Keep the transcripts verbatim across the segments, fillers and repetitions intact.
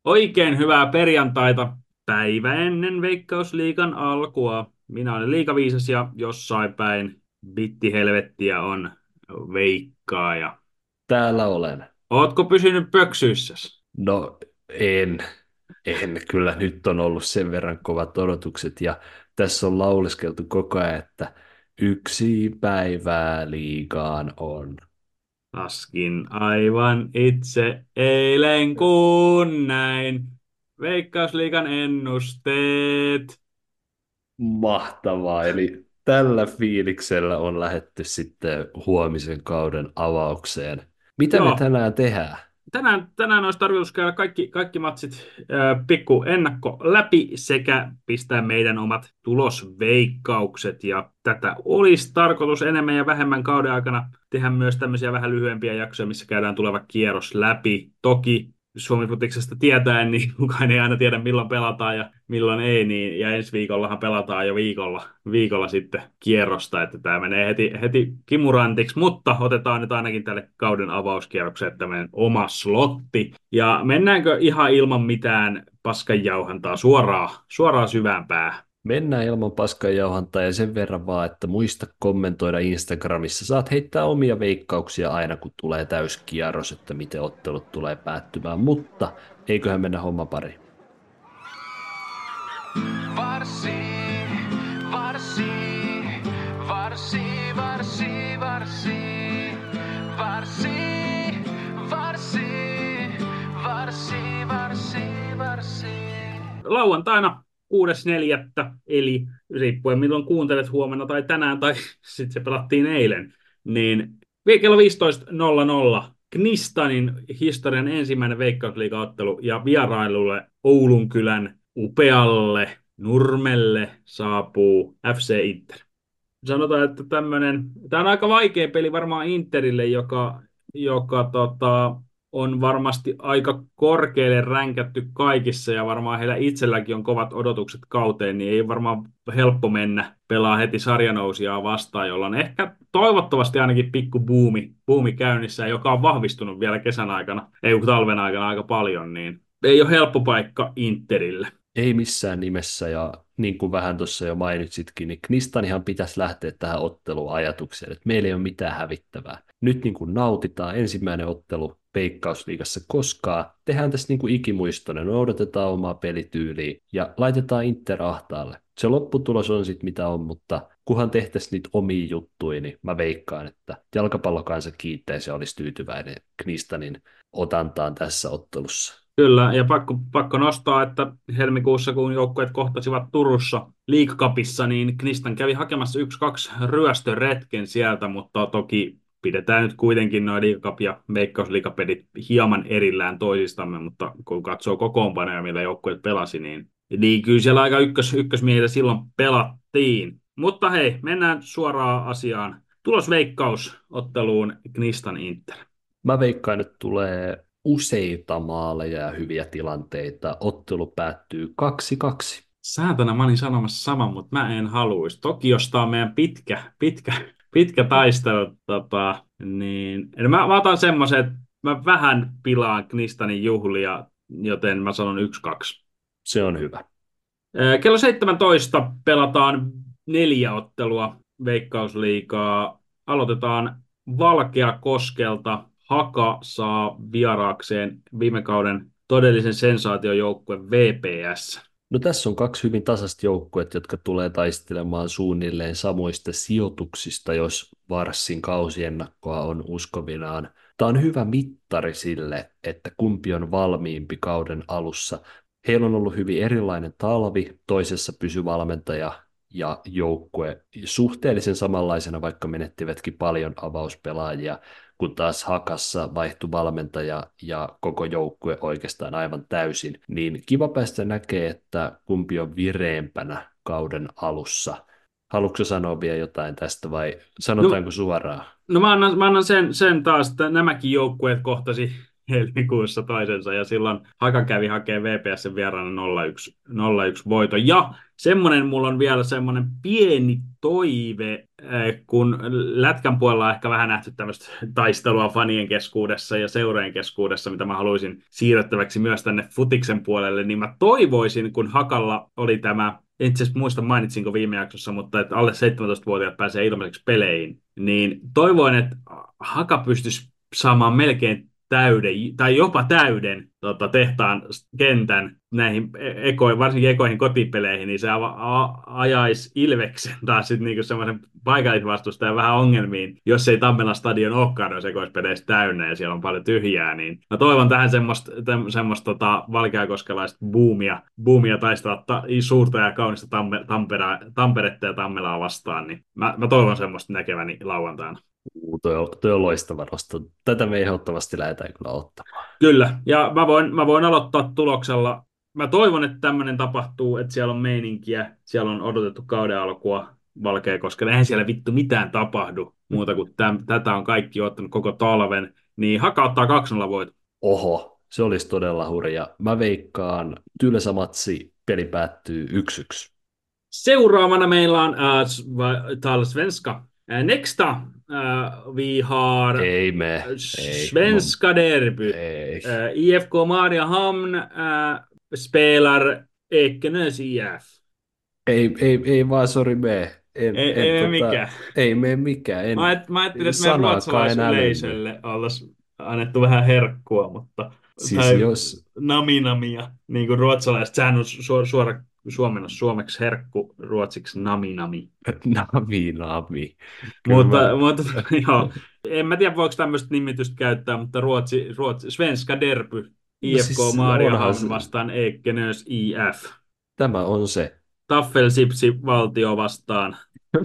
Oikein hyvää perjantaita päivä ennen Veikkausliigan alkua. Minä olen Liikaviisas ja jossain päin bittihelvettiä on veikkaaja. Täällä olen. Ootko pysynyt pöksyissäsi? No en, en. Kyllä nyt on ollut sen verran kovat odotukset ja tässä on lauleskeltu koko ajan, että yksi päivää liigaan on. Laskin aivan itse eilen kun näin Veikkausliigan ennusteet. Mahtavaa. Eli tällä fiiliksellä on lähetty sitten huomisen kauden avaukseen. Mitä me Joo, tänään tehdään? Tänään, tänään olisi tarkoitus käydä kaikki, kaikki matsit ää, pikku ennakko läpi sekä pistää meidän omat tulosveikkaukset. Ja tätä olisi tarkoitus enemmän ja vähemmän kauden aikana tehdä myös tämmöisiä vähän lyhyempiä jaksoja, missä käydään tuleva kierros läpi. Toki Suomi-futiksesta tietäen, niin kukaan ei aina tiedä milloin pelataan ja milloin ei, niin, ja ensi viikollahan pelataan jo viikolla, viikolla sitten kierrosta, että tämä menee heti, heti kimurantiksi, mutta otetaan nyt ainakin tälle kauden avauskierrokselle tämmöinen oma slotti, ja mennäänkö ihan ilman mitään paskanjauhantaa suoraan, suoraan syvään päähän? Mennään ilman paskanjauhantaa ja sen verran vaan, että muista kommentoida Instagramissa. Saat heittää omia veikkauksia aina, kun tulee täyskierros, että miten ottelut tulee päättymään, mutta eiköhän mennä homma pari. Varsi, varsi, varsi, varsi, varsi, varsi, varsi, varsi, varsi, varsi. Lauantaina kuudes neljättä, eli riippuen milloin kuuntelet huomenna tai tänään, tai sitten se pelattiin eilen, niin kello viisitoista nolla nolla Knistanin historian ensimmäinen Veikkausliiga-ottelu ja vierailulle Oulunkylän upealle Nurmelle saapuu F C Inter. Sanotaan, että tämmöinen, tämä on aika vaikea peli varmaan Interille, joka, joka tota, on varmasti aika korkealle ränkätty kaikissa ja varmaan heillä itselläkin on kovat odotukset kauteen, niin ei varmaan helppo mennä pelaa heti sarjanousijaa vastaan, jolla on ehkä toivottavasti ainakin pikku buumi, buumi käynnissä, joka on vahvistunut vielä kesän aikana, ei kun talven aikana aika paljon, niin ei ole helppo paikka Interille. Ei missään nimessä, ja niin kuin vähän tuossa jo mainitsitkin, niin Knistanihan pitäisi lähteä tähän otteluun ajatukseen, että meillä ei ole mitään hävittävää. Nyt niin kuin nautitaan ensimmäinen ottelu Veikkausliigassa koskaan, tehdään tässä niin kuin ikimuistoinen, noudatetaan omaa pelityyliä ja laitetaan Inter ahtaalle. Se lopputulos on sitten mitä on, mutta kunhan tehtäisiin niitä omia juttuja, niin mä veikkaan, että jalkapallokansa kiittäisi ja olisi tyytyväinen Knistanin otantaan tässä ottelussa. Kyllä, ja pakko, pakko nostaa, että helmikuussa, kun joukkueet kohtasivat Turussa League Cupissa, niin Knistan kävi hakemassa yksi kaksi ryöstöretken sieltä, mutta toki pidetään nyt kuitenkin nuo League Cup ja Veikkausliigapelit hieman erillään toisistamme, mutta kun katsoo kokoonpanoja, millä joukkueet pelasi, niin, niin kyllä siellä aika ykkös, ykkösmiehiä silloin pelattiin. Mutta hei, mennään suoraan asiaan. Tulosveikkaus otteluun Knistan Inter. Mä veikkaan, että tulee useita maaleja ja hyviä tilanteita. Ottelu päättyy kaksi kaksi. Säätänä mä olin sanomassa saman, mutta mä en haluaisi. Toki jos tää on meidän pitkä, pitkä, pitkä taistelu, tota, niin no mä, mä otan semmoisen, että mä vähän pilaan Knistanin juhlia, joten mä sanon yksi kaksi. Se on hyvä. Kello seitsemäntoista pelataan neljä ottelua Veikkausliigaa. Aloitetaan Valkeakoskelta. Haka saa vieraakseen viime kauden todellisen sensaatiojoukkue V P S. No tässä on kaksi hyvin tasasta joukkuetta, jotka tulee taistelemaan suunnilleen samoista sijoituksista, jos Varssin kausiennakkoa on uskovinaan. Tämä on hyvä mittari sille, että kumpi on valmiimpi kauden alussa. Heillä on ollut hyvin erilainen talvi, toisessa pysyvalmentaja ja joukkue suhteellisen samanlaisena, vaikka menettivätkin paljon avauspelaajia, kun taas Hakassa vaihtui valmentaja ja koko joukkue oikeastaan aivan täysin, niin kiva päästä näkee, että kumpi on vireempänä kauden alussa. Haluatko sanoa vielä jotain tästä vai No, sanotaanko suoraan? no mä annan, mä annan sen, sen taas, että nämäkin joukkueet kohtasi helmikuussa toisensa, ja silloin Haka kävi hakemaan V P S:n vieraana nolla yksi, nolla yksi voito. Ja semmoinen mulla on vielä semmoinen pieni toive, eh, kun Lätkän puolella on ehkä vähän nähty tämmöistä taistelua fanien keskuudessa ja seurojen keskuudessa, mitä mä haluaisin siirrettäväksi myös tänne futiksen puolelle, niin mä toivoisin, kun Hakalla oli tämä, en itse asiassa muista mainitsinko viime jaksossa, mutta että alle seitsemäntoista-vuotiaat pääsee ilmaiseksi peleihin, niin toivoin, että Haka pystyisi saamaan melkein täyden, tai jopa täyden tota, tehtaan kentän näihin ekoihin, varsinkin ekoihin kotipeleihin, niin se a- a- ajaisi Ilveksen taas sitten niinku semmoisen paikallisvastustajan vähän ongelmiin, jos ei Tammelan stadion olekaan noissa ekoispeleissä täynnä ja siellä on paljon tyhjää, niin mä toivon tähän semmoista, semmoista tota, valkeakoskelaista boomia, boomia taistella ta- suurta ja kaunista Tamme- Tampera, Tamperetta ja Tammelaa vastaan, niin mä, mä toivon semmoista näkeväni lauantaina. Uu, toi, on, toi on loistava nosto. Tätä me ehdottomasti lähdetään kyllä ottamaan. Kyllä, ja mä voin, mä voin aloittaa tuloksella. Mä toivon, että tämmöinen tapahtuu, että siellä on meininkiä, siellä on odotettu kauden alkua Valkeakoskella. Eihän siellä vittu mitään tapahdu muuta kuin täm, tätä on kaikki ottanut koko talven. Niin Haka ottaa kaksi nolla voiton. Oho, se olisi todella hurja. Mä veikkaan tylsä matsi, peli päättyy yksi yksi. Seuraavana meillä on äh, Tal Svenska. Äh, Nexta äh, vi har Ei me, ei. Svenska derby. Ei. Äh, I F K Mariehamn äh, spelar Ekenäs I F. Ei, ei, ei vaan, sori me. En, Ei, en, ei tota, mene mikään. Ei mene mikään. En, Mä, ajat, mä ajattelin, että meidän sanaakaan enää ruotsalaisyleisölle oltaisiin annettu vähän herkkua, mutta Siis tai jos... naminamia, niin kuin ruotsalaiset, sehän on su, suora suomennos suomeksi herkku, ruotsiksi naminami. Nami, nami. Kyllä Mutta, mä- mutta joo, en mä tiedä voiko tämmöistä nimitystä käyttää, mutta Ruotsi, Ruotsi Svenska derby, I F K No siis Mariehamn onhan se- vastaan Ekenäs I F. Tämä on se. Taffelsipsi valtio vastaan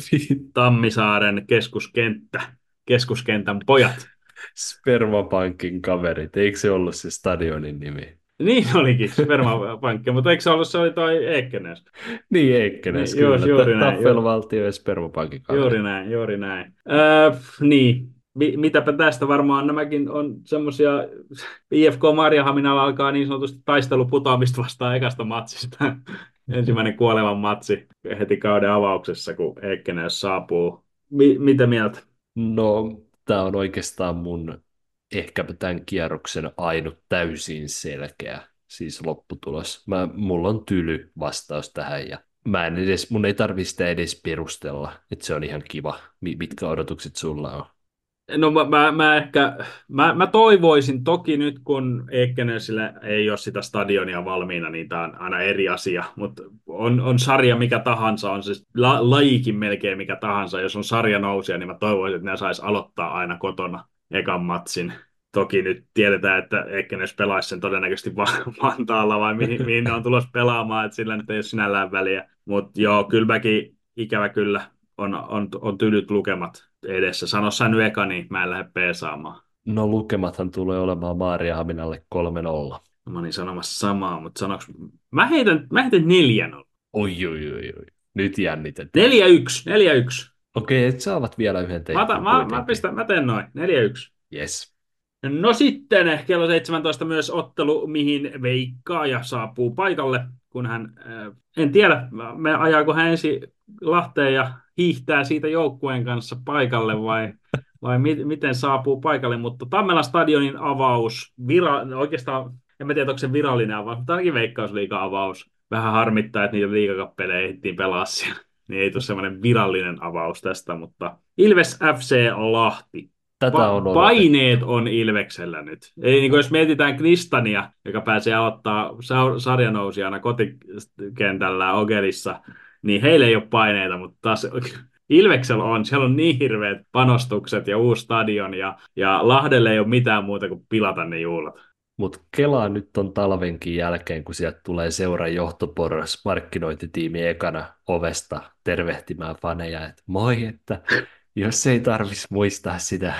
Tammisaaren keskuskenttä, keskuskentän pojat. Spermapankin kaverit. Eikö se ollut se stadionin nimi? Niin olikin, Spermapankki, mutta eikö se ollut, se oli toi Ekenäs? Niin, Eikkenes, Niin, joo, kyllä. juuri Ta- näin, Taffelvaltio ja Spermapankin kaverit. Juuri näin, juuri näin. Öö, niin, Mi- mitäpä tästä varmaan nämäkin on semmoisia, I F K Mariehamnilla alkaa niin sanotusti taistelu putoamista vastaan ekasta matsista. Ensimmäinen kuolevan matsi heti kauden avauksessa, kun Ekenäs saapuu. Mi- mitä mieltä? No, tämä on oikeastaan mun ehkäpä tämän kierroksen ainut täysin selkeä siis lopputulos. Mä, mulla on tyly vastaus tähän ja mä en edes, mun ei tarvitse sitä edes perustella, että se on ihan kiva. Mi- Mitkä odotukset sulla on? No mä, mä, mä ehkä, mä, mä toivoisin toki nyt, kun Ekenäsillä ei ole sitä stadionia valmiina, niin tämä on aina eri asia, mutta on, on sarja mikä tahansa, on siis la, lajikin melkein mikä tahansa, jos on sarja nousia, niin mä toivoisin, että ne sais aloittaa aina kotona ekan matsin. Toki nyt tiedetään, että Ekenäs pelaisi sen todennäköisesti Va- Vantaalla vai mihin, mihin ne on tulossa pelaamaan, että sillä nyt ei ole sinällään väliä. Mutta joo, kyllä mäkin ikävä kyllä on, on, on tylyt lukemat edessä. Sano sä nyt eka, niin mä en lähde peesaamaan. No lukemathan tulee olemaan Maariahaminalle kolme nolla. Mä olin sanomassa samaa, mutta sanoks... Mä heitän, mä heitän neljä nolla. Oi, oi, oi, oi. Nyt jännitetään. Neljä yksi, neljä yksi. Okei, et saavat vielä yhden Mä, teipin otan- mä, mä, pistän, mä teen noin, neljä yksi. Yes. No sitten kello seitsemäntoista myös ottelu, mihin veikkaaja saapuu paikalle, kun hän, äh, en tiedä, me ajaako hän ensin Lahteen ja hiihtää siitä joukkueen kanssa paikalle vai, vai mi- miten saapuu paikalle, mutta Tammelan stadionin avaus, vira, no oikeastaan, en mä tiedä onko se virallinen avaus, mutta ainakin Veikkausliigan avaus. Vähän harmittaa, että niitä liigakappeleja ehdittiin pelaa siellä, niin ei tule semmoinen virallinen avaus tästä, mutta Ilves F C Lahti. Tätä Pa- on odotettu. paineet on Ilveksellä nyt. Ei, niin kuin jos mietitään Knistania, joka pääsee aloittaa sa- sarjanousijana kotikentällä Ogelissa, niin heillä ei ole paineita, mutta taas Ilveksellä on. Siellä on niin hirveät panostukset ja uusi stadion, ja, ja Lahdelle ei ole mitään muuta kuin pilata ne juhlat. Mutta kelaa nyt on talvenkin jälkeen, kun sieltä tulee seuran johtoporras markkinointitiimi ekana ovesta tervehtimään faneja, että moi, että jos ei tarvitsisi muistaa sitä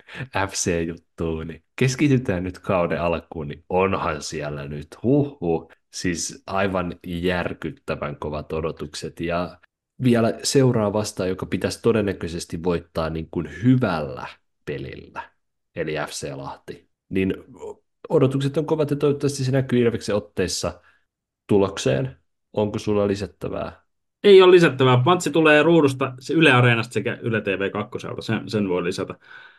F C-juttua, niin keskitytään nyt kauden alkuun, niin onhan siellä nyt, huhhuh. Siis aivan järkyttävän kovat odotukset ja vielä seuraa vastaan, joka pitäisi todennäköisesti voittaa niin kuin hyvällä pelillä, eli F C Lahti. Niin Odotukset on kovat ja toivottavasti se näkyy Ilveksen otteissa tulokseen. Onko sulla lisättävää? Ei ole lisättävää. Matsi tulee ruudusta se Yle Areenasta sekä Yle T V kaksi. Sen, sen voi lisätä.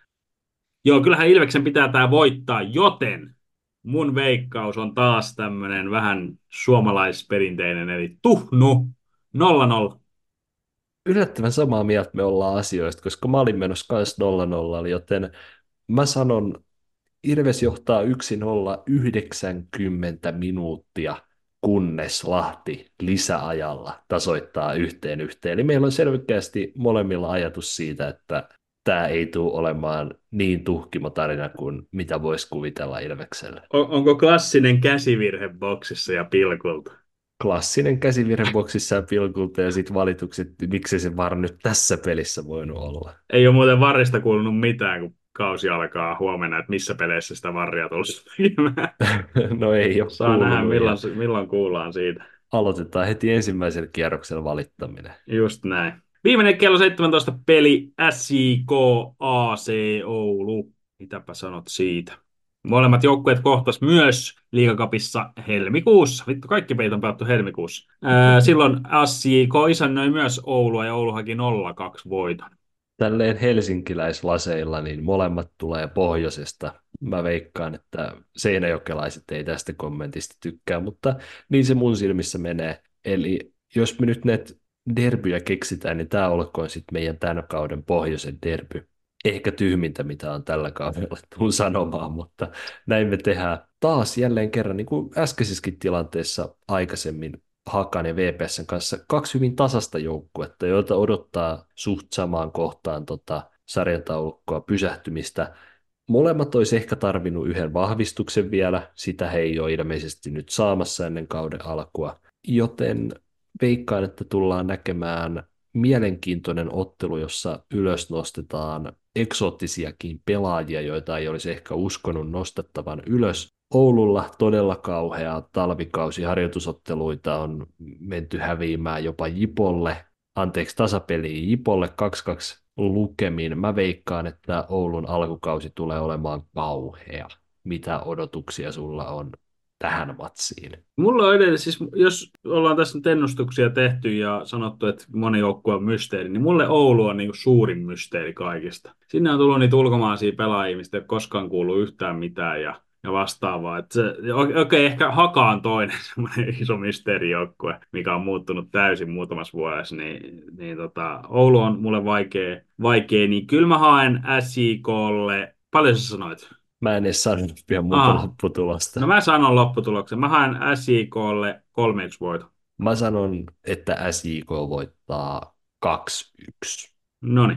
Joo, kyllähän Ilveksen pitää tämä voittaa, joten mun veikkaus on taas tämmöinen vähän suomalaisperinteinen, eli tuhnu nolla nolla. Yllättävän samaa mieltä me ollaan asioista, koska mä olin menossa kanssa nolla nolla, joten mä sanon, Ilves johtaa yksi nolla yhdeksänkymmentä minuuttia, kunnes Lahti lisäajalla tasoittaa yhteen yhteen. Eli meillä on selkeästi molemmilla ajatus siitä, että tämä ei tule olemaan niin tuhkimo tarina kuin mitä voisi kuvitella Ilvekselle. On, onko klassinen käsivirhe boksissa ja pilkulta? Klassinen käsivirhe boksissa ja pilkulta ja sitten valitukset, miksi se var nyt tässä pelissä voinut olla. Ei ole muuten varrista kuulunut mitään, kun kausi alkaa huomenna, että missä peleissä sitä varria tulisi tekemään. No ei ole Saa nähdä, kuulunut. milloin, milloin kuullaan siitä. Aloitetaan heti ensimmäisellä kierroksella valittaminen. Just näin. Viimeinen kello seitsemäntoista peli S J K A C Oulu. Mitäpä sanot siitä? Molemmat joukkueet kohtas myös Liigacupissa helmikuussa. Vittu, kaikki pelit on pelattu helmikuussa. Ää, silloin S J K isännöi myös Oulua ja Oulu haki nolla kaksi voiton. Tälleen helsinkiläislaseilla niin molemmat tulee pohjoisesta. Mä veikkaan, että seinäjokelaiset ei tästä kommentista tykkää, mutta niin se mun silmissä menee. Eli jos me nyt näitä derbyjä keksitään, niin tämä olkoon sitten meidän tämän kauden pohjoisen derby. Ehkä tyhmintä, mitä on tällä kaudella tullut sanomaan, mutta näin me tehdään taas jälleen kerran, niin kuin äskeisessäkin tilanteessa aikaisemmin Hakan ja V P S:n kanssa, kaksi hyvin tasasta joukkuetta, joita odottaa suht samaan kohtaan tota sarjataulukkoa pysähtymistä. Molemmat olisi ehkä tarvinnut yhden vahvistuksen vielä, sitä he ei ole ilmeisesti nyt saamassa ennen kauden alkua, joten veikkaan, että tullaan näkemään mielenkiintoinen ottelu, jossa ylös nostetaan eksoottisiakin pelaajia, joita ei olisi ehkä uskonut nostettavan ylös. Oululla todella kauhea talvikausi, harjoitusotteluita on menty häviämään jopa Jipolle, anteeksi tasapeliin Jipolle kaksi kaksi lukemin. Mä veikkaan, että Oulun alkukausi tulee olemaan kauhea. Mitä odotuksia sulla on tähän matsiin? Mulla on edelleen, siis jos ollaan tässä nyt ennustuksia tehty ja sanottu, että moni joukkue on mysteeri, niin mulle Oulu on niin kuin suurin mysteeri kaikista. Sinne on tullut niitä ulkomaisia pelaajia, mistä ei ole koskaan kuullut yhtään mitään ja, ja vastaavaa. Okei, okay, ehkä Haka on toinen semmoinen iso mysteerijoukkue, mikä on muuttunut täysin muutamassa vuodessa, niin, niin tota, Oulu on mulle vaikea, vaikea, niin kyllä mä haen S J K:lle, paljon sä sanoit? Mä en edes sanonut vielä muuta Aa. lopputulosta. No mä sanon lopputuloksen. Mä haen S J K:lle kolme yksi voiton. Mä sanon, että S J K voittaa kaksi yksi. Noniin.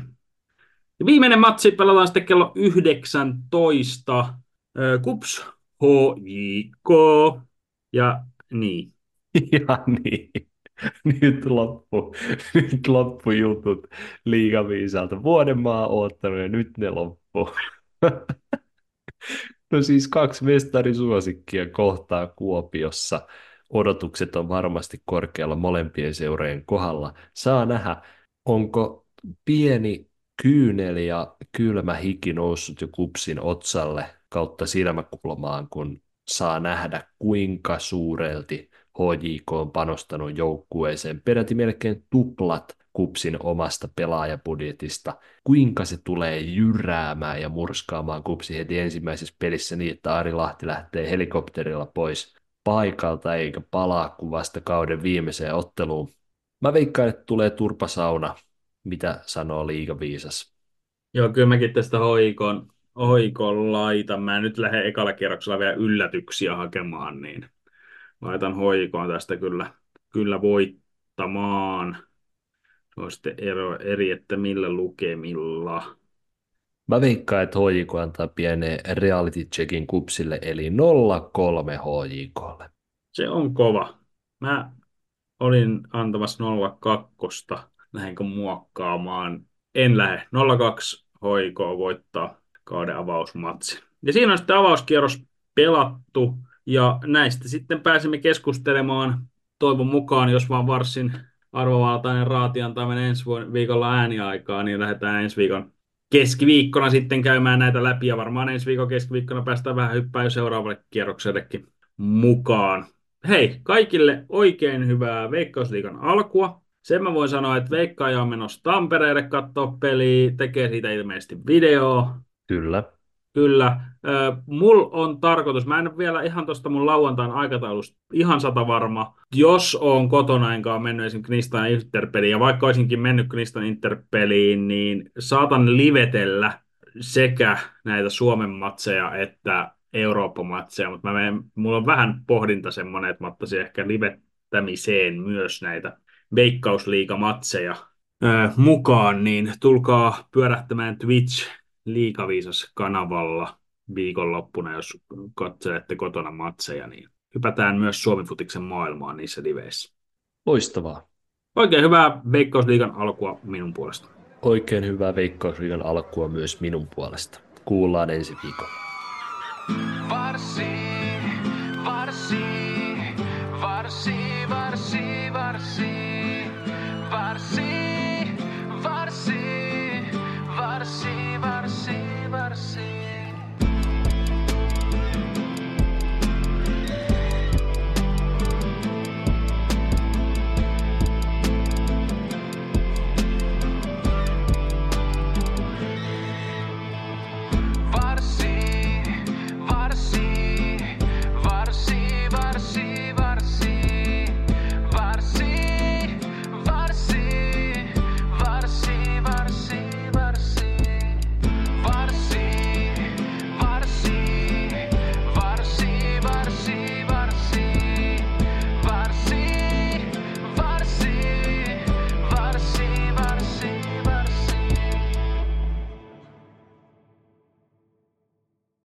Ja viimeinen matsi pelataan sitten kello yhdeksäntoista. Kups, H J K. Ja niin. Ja niin. Nyt loppu, nyt loppu jutut liigaviisalta. Vuoden mä oon oottanut ja nyt ne loppu. No siis kaksi mestarisuosikkia kohtaa Kuopiossa. Odotukset on varmasti korkealla molempien seurojen kohdalla. Saa nähdä, onko pieni kyynel ja kylmä hiki noussut jo Kupsin otsalle kautta silmäkulmaan, kun saa nähdä, kuinka suurelti H J K on panostanut joukkueeseen. Peräti melkein tuplat Kupsin omasta pelaajabudjetista. Kuinka se tulee jyräämään ja murskaamaan Kupsi heti ensimmäisessä pelissä niin, että Ari Lahti lähtee helikopterilla pois paikalta eikä palaa kuin vasta kauden viimeiseen otteluun. Mä veikkaan, että tulee turpasauna, mitä sanoo liigaviisas. Joo, kyllä mäkin tästä H J K:n, H J K:n laitan. Mä en nyt lähde ekalla kierroksella vielä yllätyksiä hakemaan, niin laitan H J K:n tästä kyllä, kyllä voittamaan. Se on sitten ero, eri, että millä lukemilla. Mä veikkaan, että H J K antaa pienen reality checkin Kupsille, eli nolla kolme H J K:lle. Se on kova. Mä olin antamassa nolla kaksi. Lähdenkö muokkaamaan? En lähde. nolla kaksi H J K voittaa kauden avausmatsi. Ja siinä on sitten avauskierros pelattu. Ja näistä sitten pääsemme keskustelemaan toivon mukaan, jos vaan varsin arvovaltainen raati antaa meidän ensi viikolla ääniaikaa, niin lähdetään ensi viikon keskiviikkona sitten käymään näitä läpi, ja varmaan ensi viikon keskiviikkona päästään vähän hyppää jo seuraavalle kierroksellekin mukaan. Hei, kaikille oikein hyvää Veikkausliigan alkua. Sen mä voin sanoa, että Veikkaaja on menossa Tampereelle katsoa peliä, tekee siitä ilmeisesti videoa. Kyllä. Kyllä. Mulla on tarkoitus, mä en ole vielä ihan tuosta mun lauantain aikataulusta ihan sata varma, jos on kotona enkä mennyt esimerkiksi Knistan Interpeliin, ja vaikka olisinkin mennyt Knistan Interpeliin, niin saatan livetellä sekä näitä Suomen matseja että Eurooppa-matseja, mutta mä menen, mulla on vähän pohdinta semmoinen, että mä ottaisin ehkä livettämiseen myös näitä Veikkausliiga-matseja ö, mukaan, niin tulkaa pyörähtämään Twitch Liigaviisas-kanavalla viikonloppuna, jos katselette kotona matseja, niin hypätään myös Suomi-futiksen maailmaan niissä liveissä. Loistavaa. Oikein hyvää Veikkausliigan alkua minun puolesta. Oikein hyvää Veikkausliigan alkua myös minun puolesta. Kuullaan ensi viikolla. Varssi, varssi, varssi, varssi, varssi, varssi.